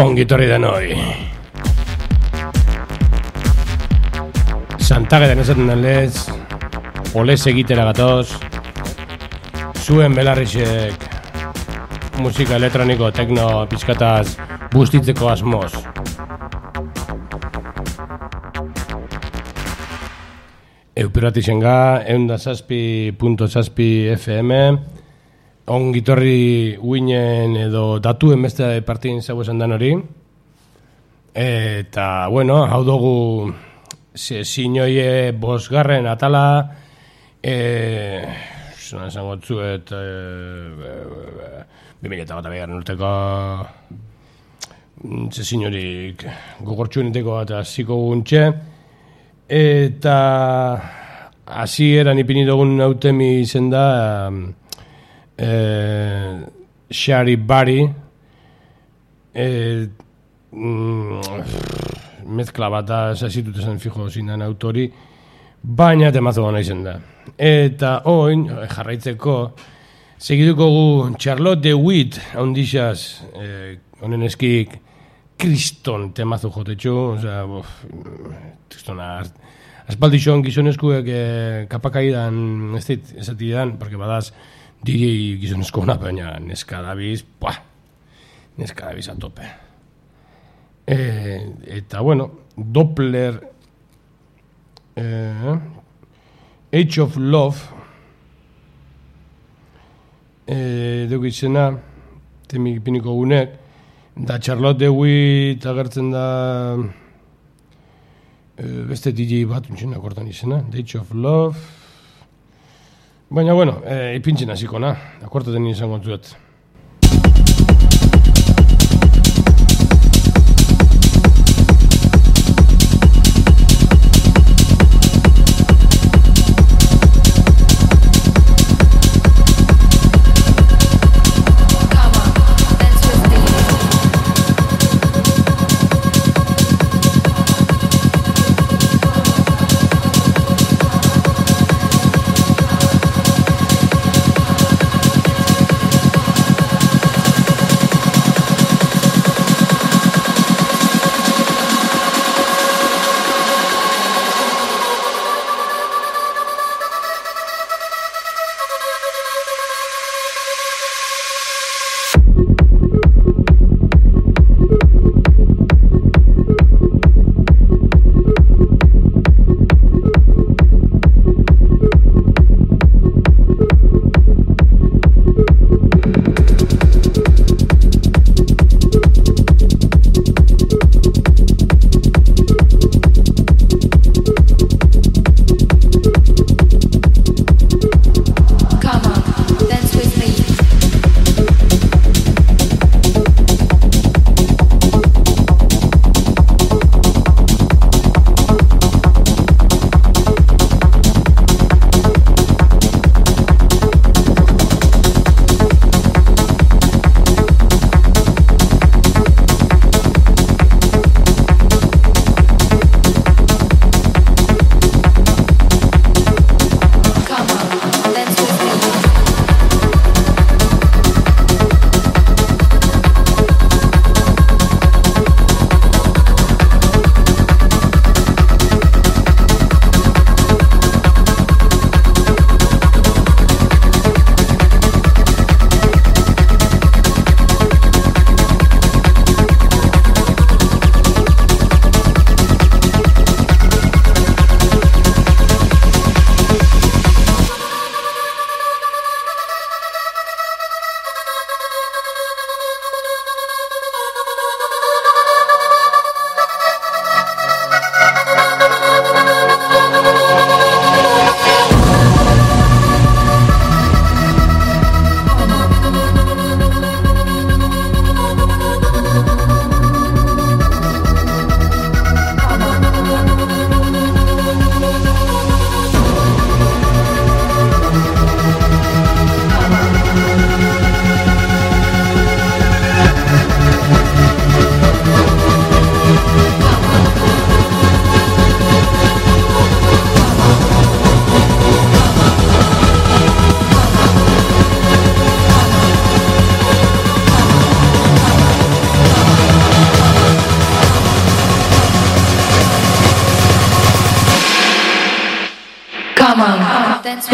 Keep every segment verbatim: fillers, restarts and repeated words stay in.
Ongi etorri denoi. Santageden esaten den lez, olez egitera gatoz, zuen belarrixek musika elektroniko, tekno, pizkataz, bustitzeko asmoz. Eupiratixen ga, eunda zazpi punto zazpi F M, ongitorri uinen edo datuen beste partin zau esan dan hori. Eta, bueno, hau dugu zinoie bosgarren atala, e, zona esan gotzuet, bi mila eta bat abegarren urteko zinorik gogortxueneteko eta ziko guntxe. Eta hasi eran ipini dugun nautemi izen da eh, Shari Bari eh, mm, mezkla bat da zazitut esan fijo zinan autori, baina temazo gana izen da. Eta oin jarraitzeko segiduko gu Charlotte DeWitt ondixaz eh, honen eskik kriston temazo jotetxo, osea, kristona aspaldixon gizoneskuek eh, kapakaidan ez dit esatidan, porque badaz D J gizonesko hona, baina neska dabiz, buah, neska dabiz a tope. Eh, eta, bueno, Doppler eh, Age of Love eh, dugu izena temik piniko gunek, da Charlotte DeWitt agertzen da e, beste D J bat untxen akortan izena, The Age of Love. Baina, bueno, e, ipintzen hasiko na, akortaten izango zuet.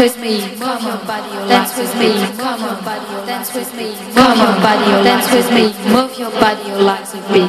with me, move your body, dance with me, come on, body, dance with me, come on, body, dance with me, move your body, your legs with me.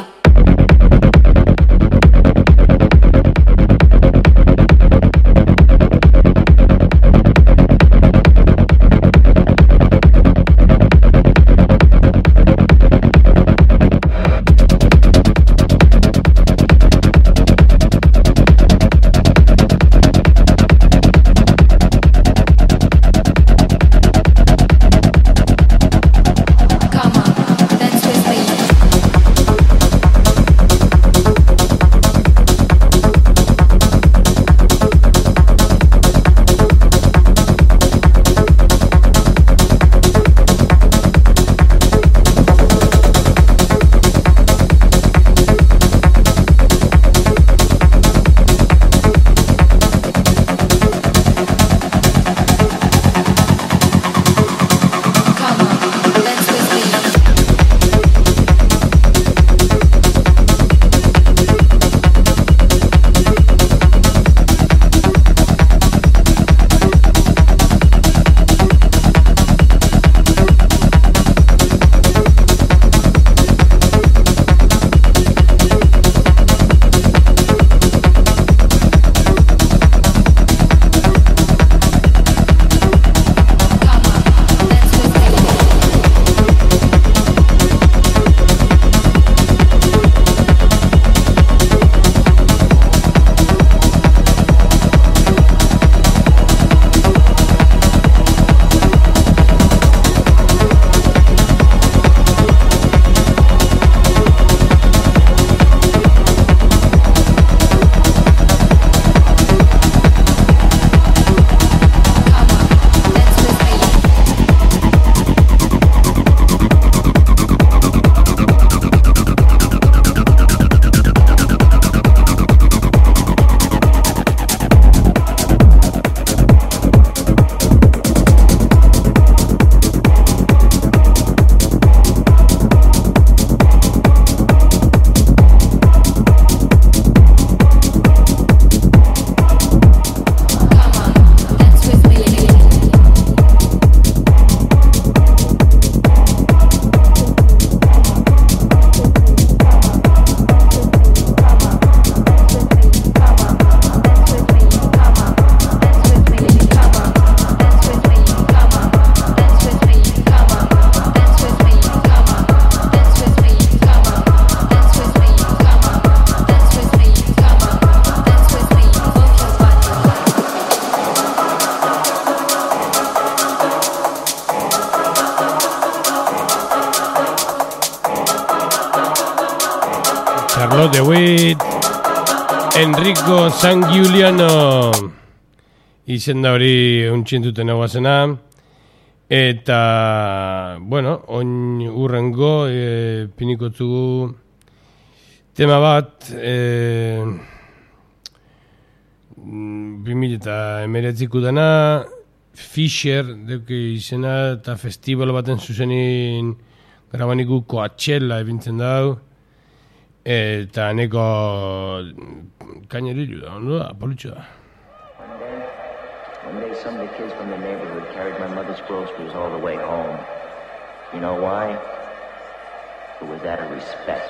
Charlotte DeWitt, Enrico San Giuliano izen da hori untxintuten eguazena. Eta, bueno, oin urrengo e, pinikotzugu tema bat e, bi mila eta emeretziko dana Fisher deuke izena eta festival baten zuzenin grabaniku Coachella ebintzen dau eta neko kainerilu da, ondo da, politxo da. One day some of the kids from the neighborhood carried my mother's groceries all the way home. You know why? It was out of respect.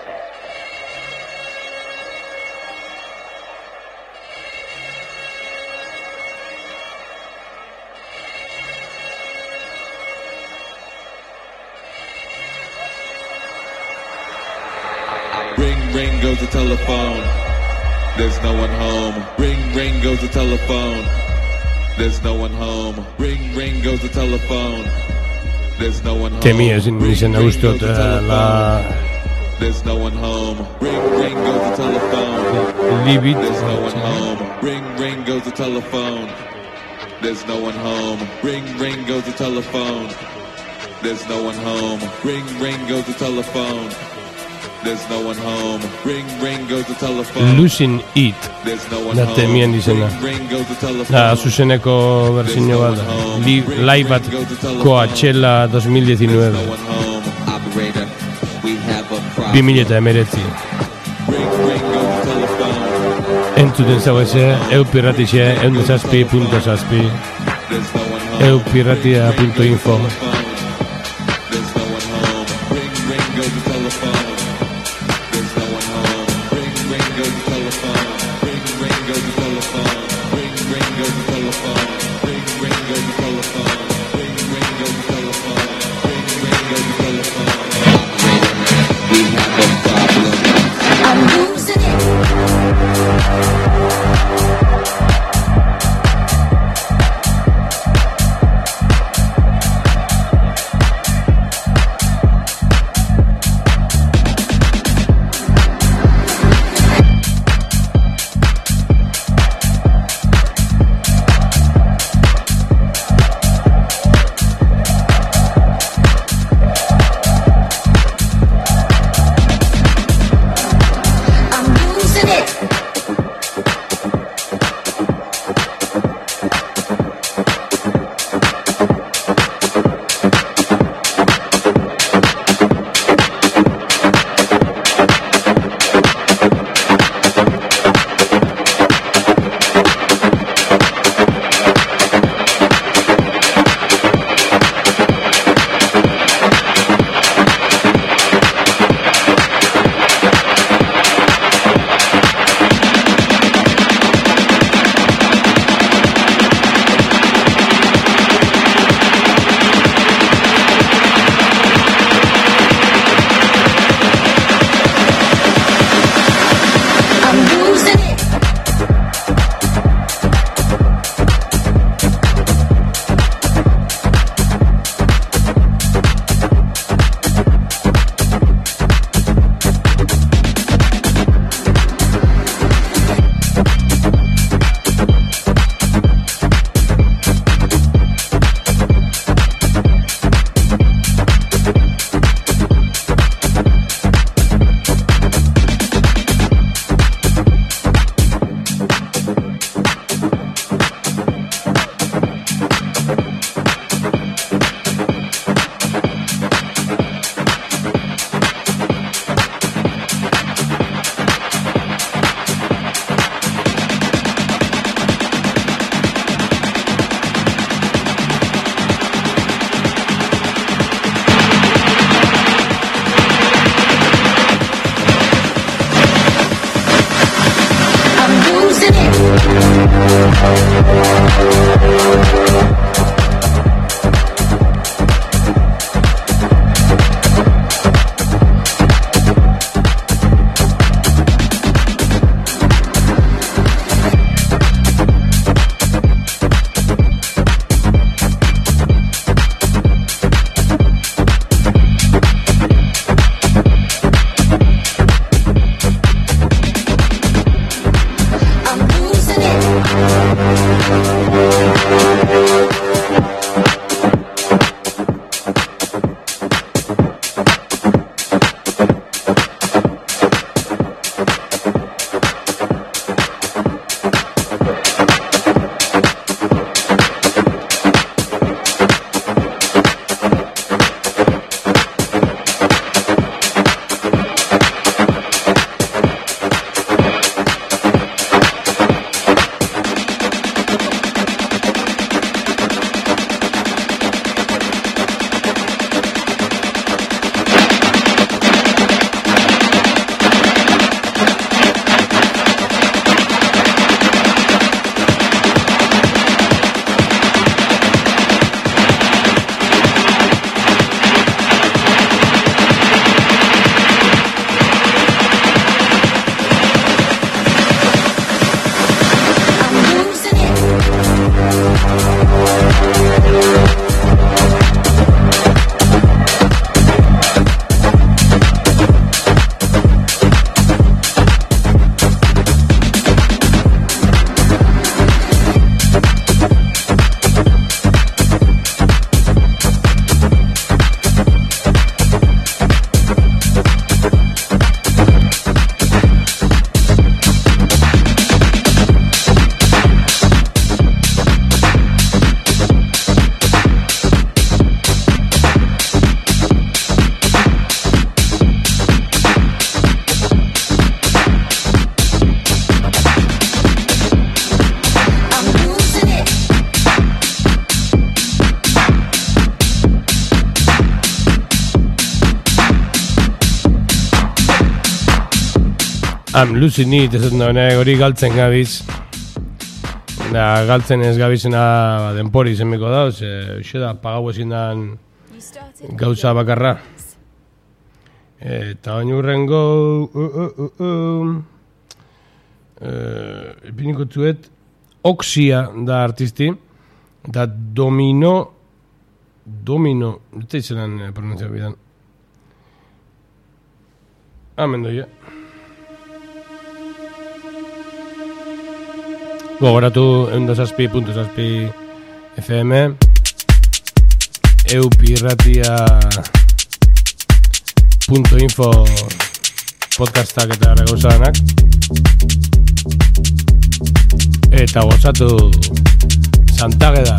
Ring, ring goes the telephone. There's no one home. Ring, ring goes the telephone. There's no one home. Ring, ring goes the telephone. There's no one home. Temi ezin izena guztot la... There's no one home. Ring, ring goes the telephone. Libit. There's no one home. Ring, ring goes the telephone. There's no one home. Ring, ring goes the telephone. There's no one home. Ring, ring goes the telephone. There's no one home. Ring, ring goes the telephone. Losing It. Da temien izena. Da, zuzeneko berzino bat. Live bat Coachella dos mil diecinueve. bi mila eta emeretzi. Entzuten zau eze, eu pirratixe, eundezazpi punto zazpi. eupiratia punto info. I'm losing it, ez dut nahi hori galtzen gabiz. Da, galtzen ez gabizena ba, denpori zenbiko dauz, e, xe da, pagau ezin dan gauza bakarra. Eta baina urrengo... Uh, uh, uh, uh, uh, Epiniko zuet, Oxia da artisti, da Domino... Domino... Eta izanan pronunzio bidan. Amen doia. Gogoratu eunda zazpi puntu zazpi F M eupirratia punto info podcastak eta regauzanak eta gozatu Santageda.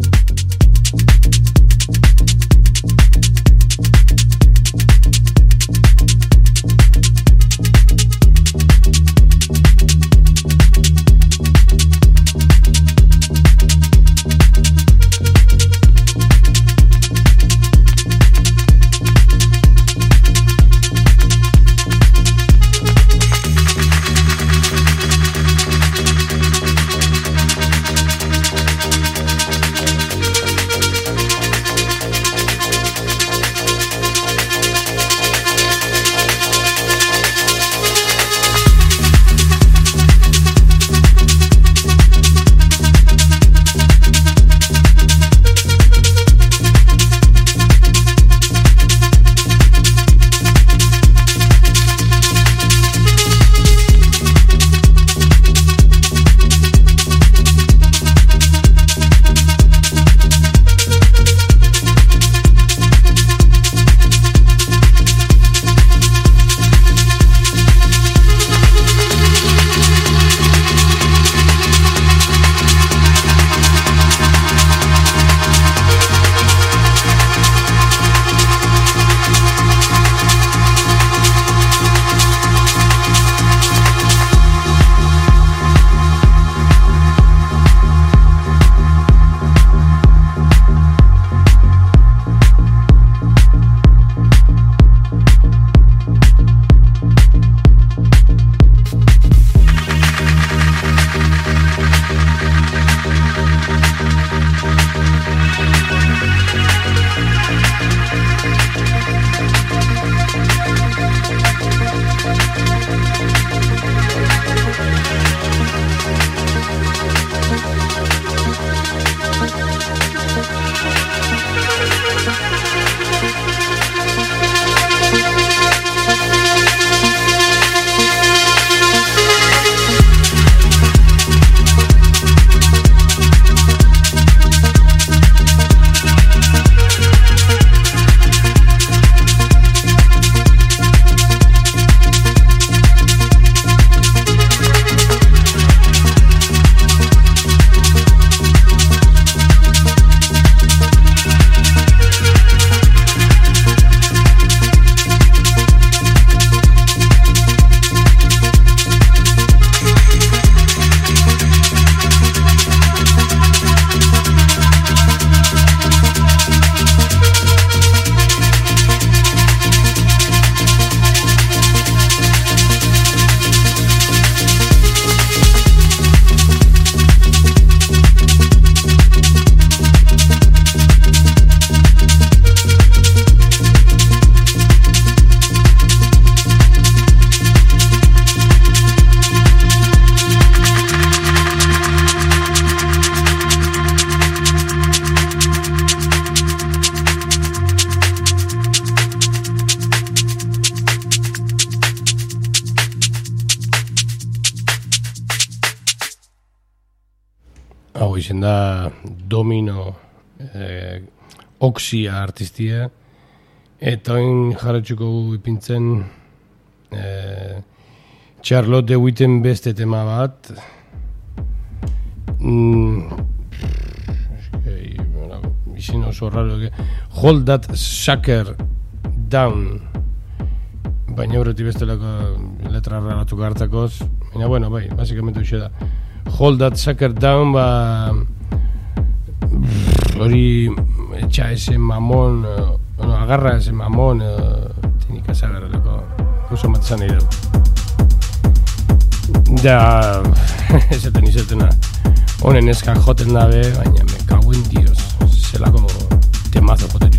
hau izen da Domino eh, Oxia artistia, eta oin jarretxuko ipintzen eh, Charlotte Witten beste tema bat. Mm, izin oso raro, Hold That Sucker Down, baina horretik bestelako letra raratuko hartakoz, baina bueno, bai, basikamente hoxe da. Hold That Sucker Down, ba hori etxa ese mamon, no, agarra ese mamon, tinik azagarreleko, oso matzan nahi dugu. Da, esaten izetena, honen eskak joten dabe, baina me cago en Dios, zelako temazo jotetxu.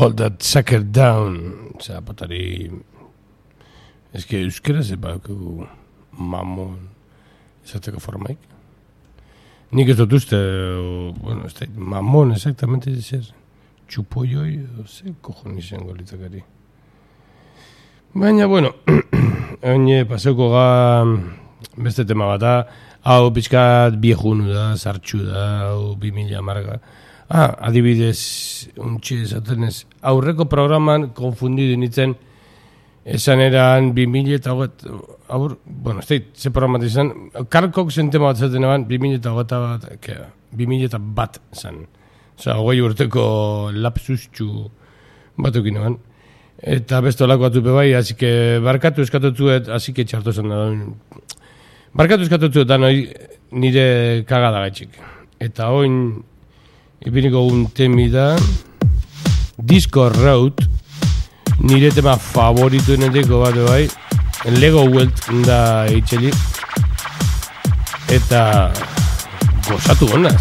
Hold That Sucker Down. Osea, patari... Ez que euskera zepa mamon izateko formaik. Nik ez dut uste, o, bueno, ez da, mamon, exactamente, zer, txupoioi, o, zer kojon izango litzakari. Baina, bueno, haine paseuko ga beste tema bat da, hau pixkat biejunu da, zartxu da, hau bi mila marga. Ah, adibidez, untxe esaten ez, aurreko programan konfundidu nintzen, esan eran bi mila eta hoget, aur, bueno, ez da, ze programat izan, Karkok zen tema bat zaten eban, bi mila eta hoget bat, bi mila eta bat zen. Osa, hogei urteko lapsustxu batukin eban. Eta beste olako atupe bai, hasi que barkatu eskatutuet, hasi que txartu zen da. Barkatu eskatutuet da noi nire kagada gaitxik. Eta oin, ipiniko un temi da, Disco Road, nire tema favoritu eneteko bat bai, Lego Welt da itxeli, eta gozatu gondaz.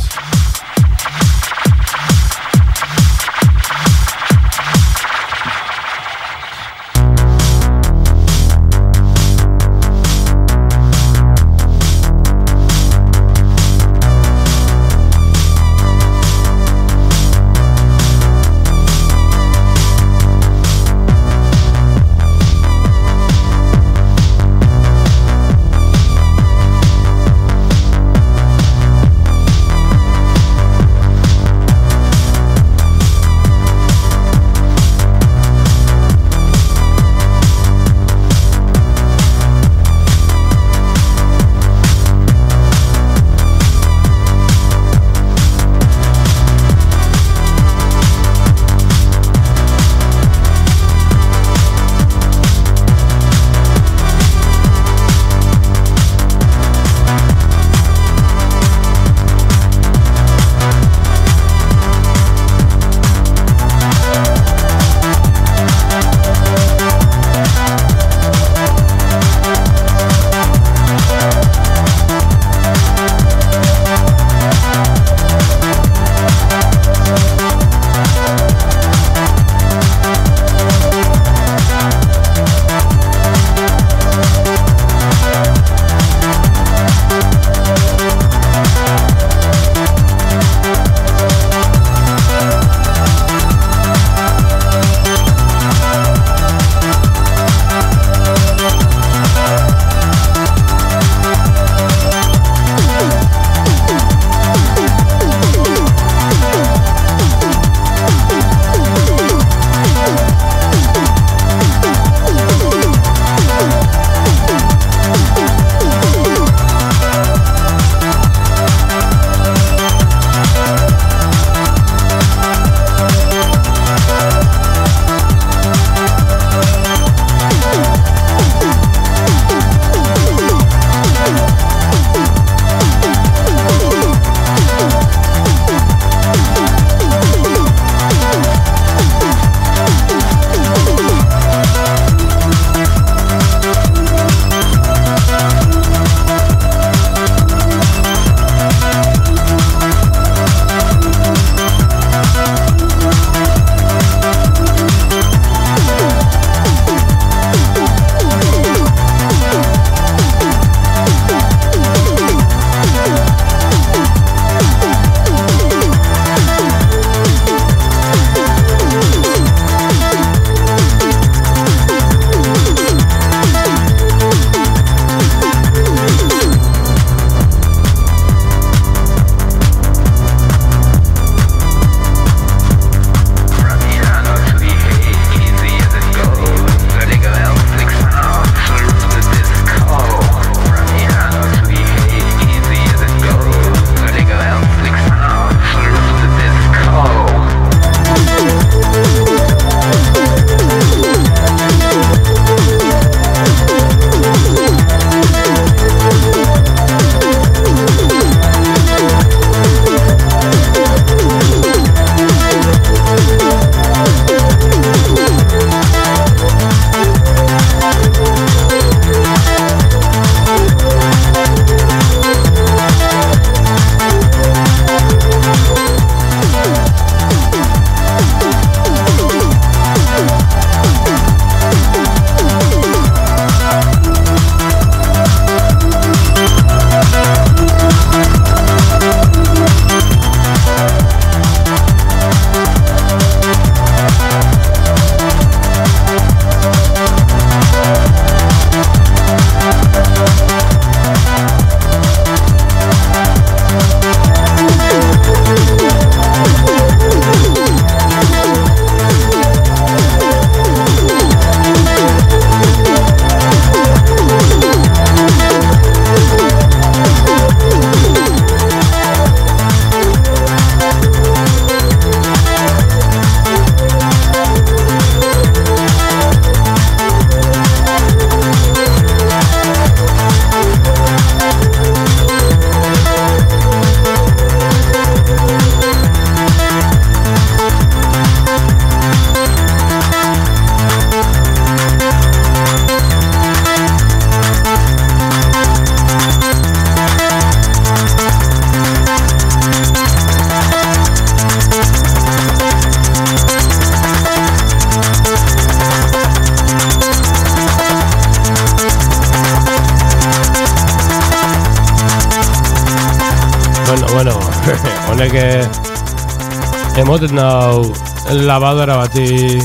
bueno, bueno, honek emoten dau lavadora bati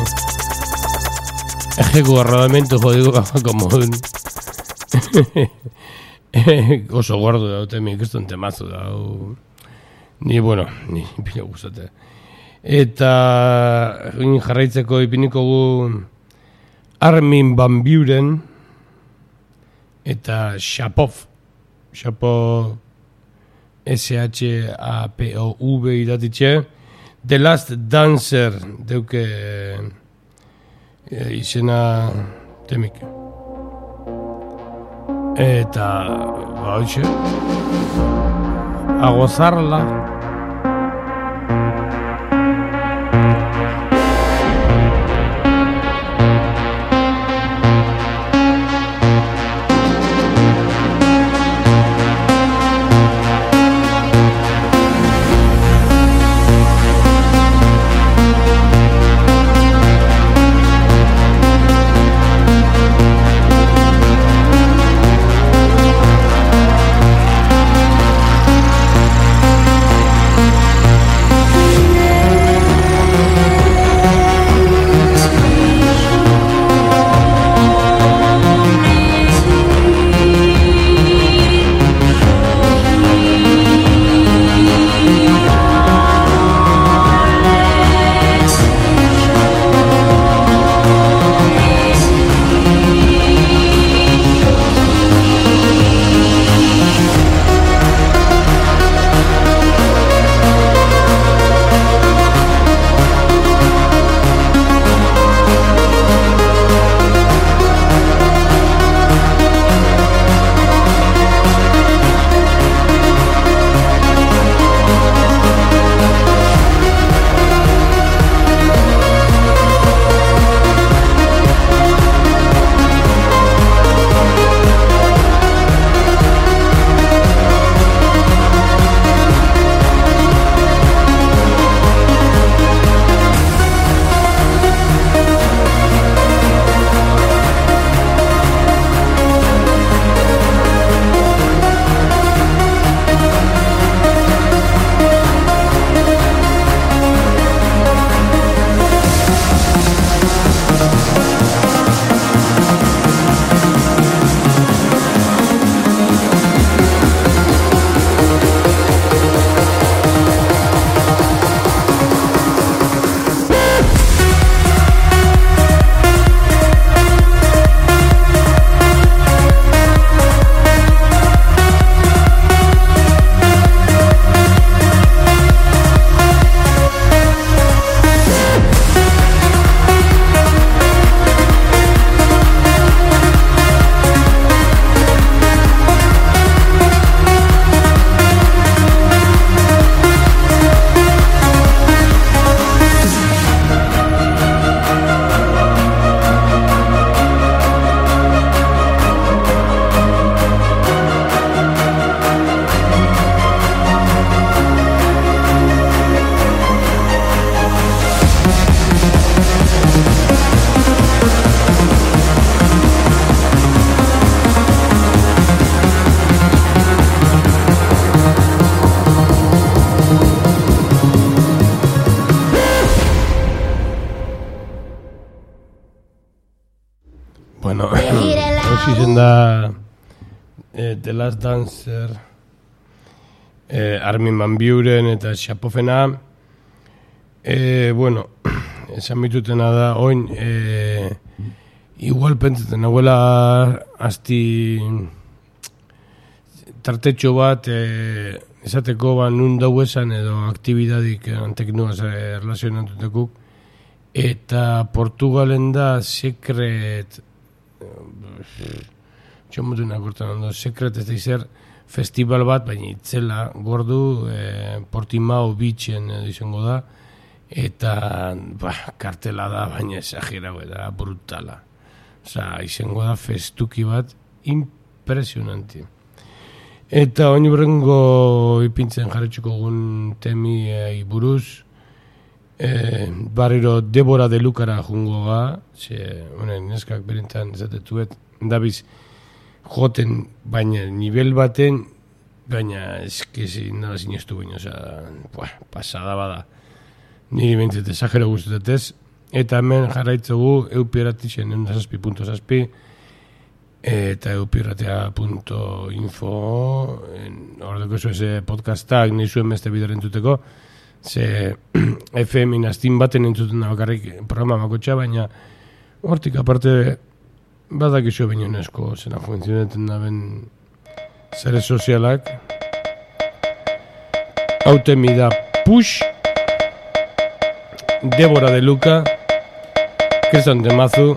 ejeku rodamiento jodigo como un oso gordo daute mi kriston temazo dau ni bueno, ni pila gustate eta jarraitzeko ipiniko gu Armin van Buuren eta Shapov Shapov S H A P O V idatitxe The Last Dancer deuke e, izena temik eta ba hoxe a gozarla. Da eh, The Last Dancer eh, Armin van Buuren eta Shapovena eh, bueno esan mitutena da oin eh, igual pentsatzen nagoela asti tartetxo bat eh, esateko ba nun dau esan edo aktibidadik teknuaz eh, relazionatutekuk eta Portugalen da Secret txomutu nakurtan ondo, Secret ez da izer festival bat, baina itzela gordu, e, Portimao Beachen edo izango da, eta ba, kartela da, baina exagerau da, brutala. Osa, izango da festuki bat impresionanti. Eta oin burrengo ipintzen jarretxuko gun temi e, buruz, e, barriro Debora de Lukara jungo ga, ze, honen, neskak berintan ezatetuet, dabiz, joten, baina nivel baten Baina, eskizi, nada sinestu baino, oza, buah, pasada bada. Niri behintzat esagero guztetetez. Eta hemen jarraitzugu eupirratixen eundazazpi punto zazpi eta eupirratea punto info hordeko zu eze podcastak nahi zuen beste bideo entzuteko, ze F M inaztin baten entzuten da bakarrik programa makotxa, baina hortik aparte badakizu baino nesko zena funtzionetan da ben zare sozialak. Hautemi da Push, Débora de Luca, Cristian de Mazu,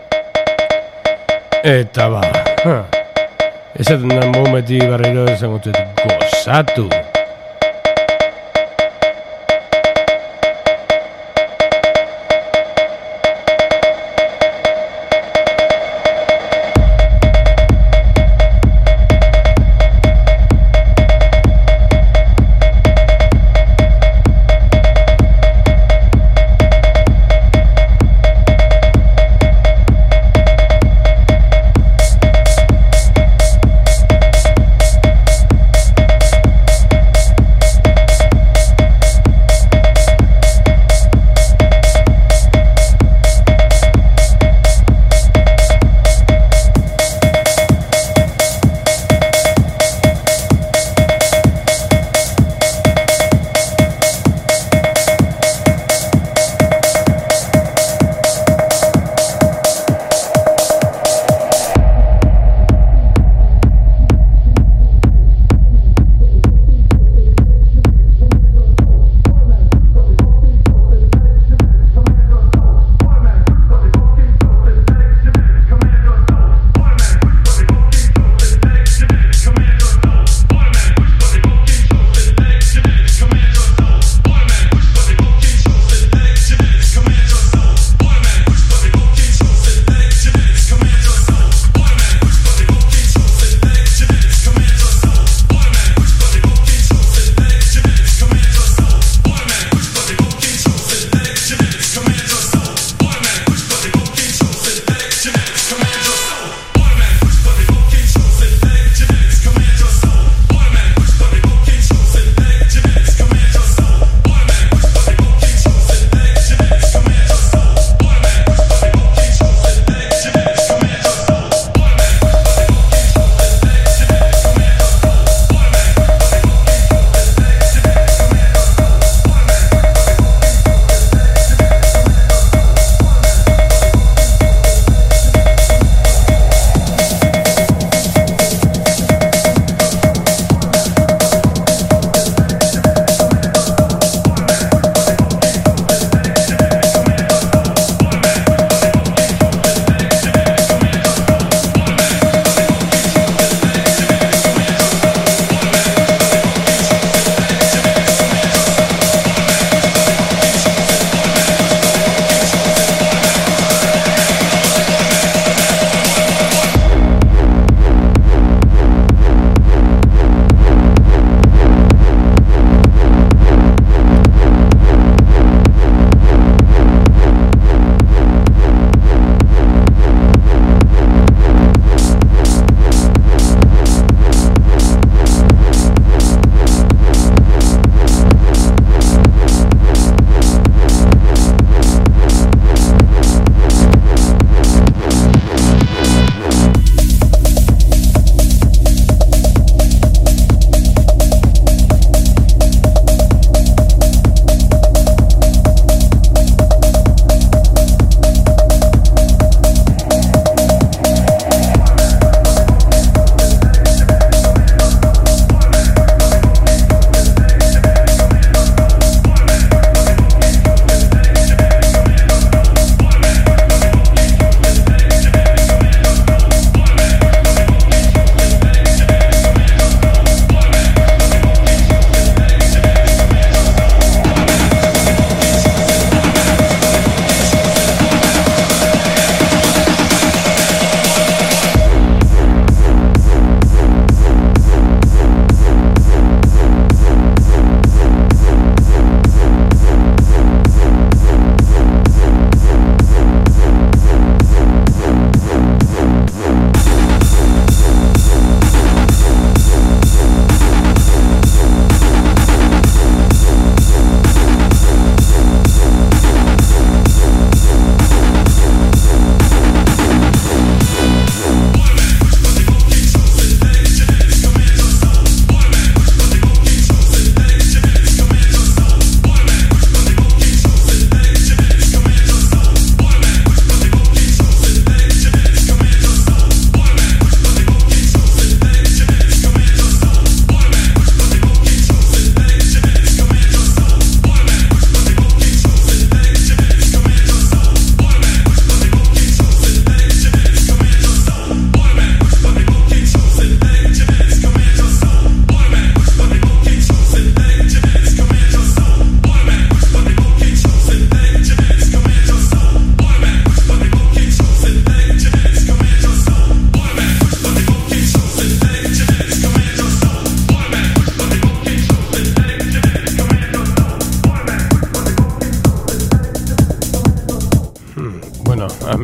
eta ba, ha, esaten da momenti barriro esango dut gozatu.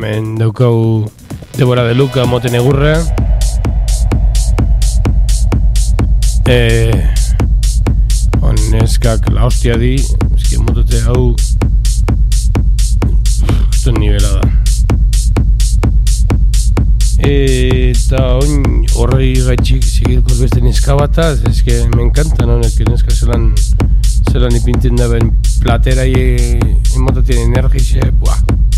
hemen daukau Debora de Luca moten egurre. Eh, Oneskak la hostia di, eski motote hau justo nivela da. Eta on horrei gaitxik sigilko beste neska bataz, eske me encanta, no, que neska zelan zelan ipintzen da ben platera y mototen energixe, buah.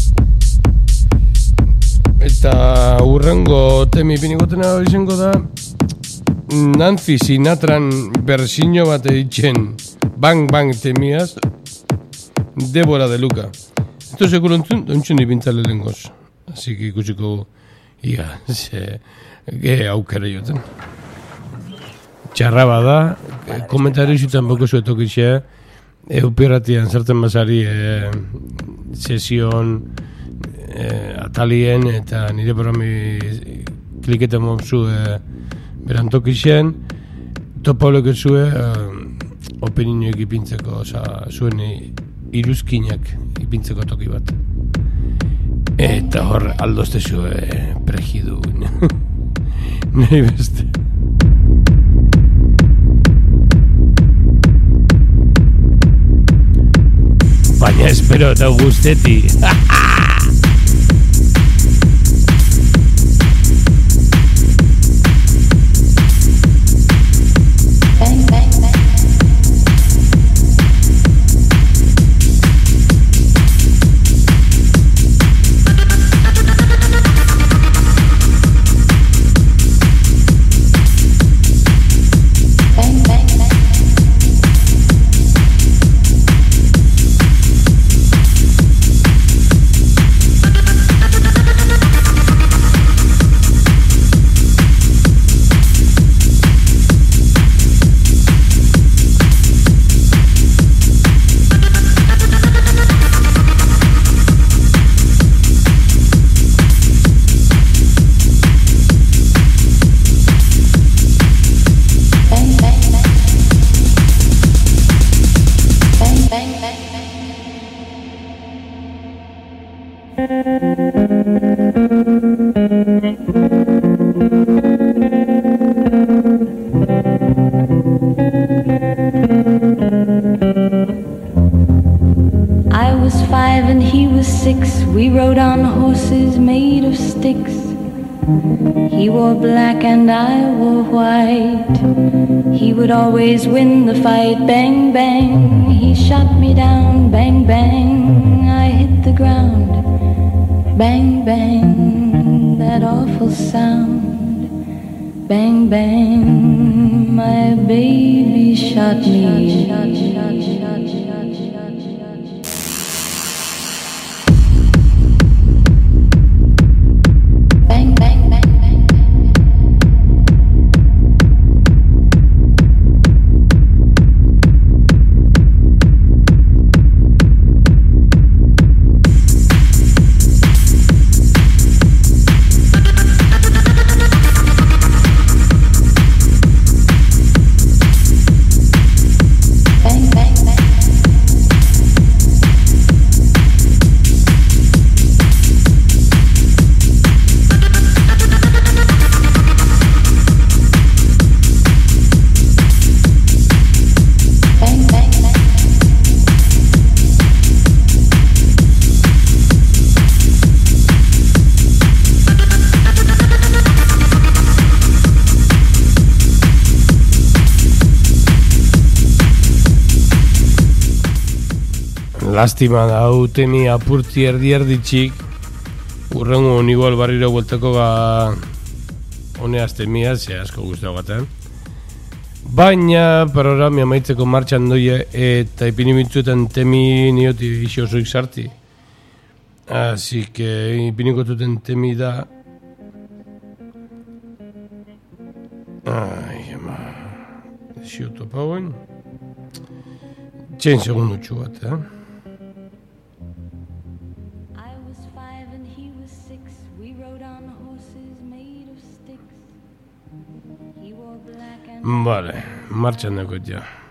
Eta urrengo temi pinigotena izango da Nancy Sinatran versiño bat eitzen Bang Bang temiaz Débora de Luca. Esto seguro entzun, entzun ipintzale lengoz. Así que ikusiko ia, ze ge aukera joten. Txarraba da, komentari zutan boko zuetokitxe, eupirratian zerten basari e, sesion e, atalien eta nire programi kliketa mobzu e, berantokixen, topolek zue uh, opinioek ipintzeko, oza, zuen iruzkinak ipintzeko toki bat. Eta hor aldozte zue prejidu. Nahi beste. Baina espero eta guzteti. We rode on horses made of sticks. He wore black and I wore white. He would always win the fight. Bang, bang, he shot me down. Bang, bang, I hit the ground. Bang, bang, that awful sound. Bang, bang, my baby shot me. Lastima da, hau temi apurtzi erdi erditxik. Urrengo igual barriro bueltako ga honeaz temia, ze asko guztiago gaten. Baina, programi amaitzeko martxan doie eta ipini mitzuetan temi nioti iso osoik sarti. Así que ipiniko tuten temi da. Ai, ema. Xio topauen. Txen segundu txu bat, eh? Vale, martxan dagoet ja.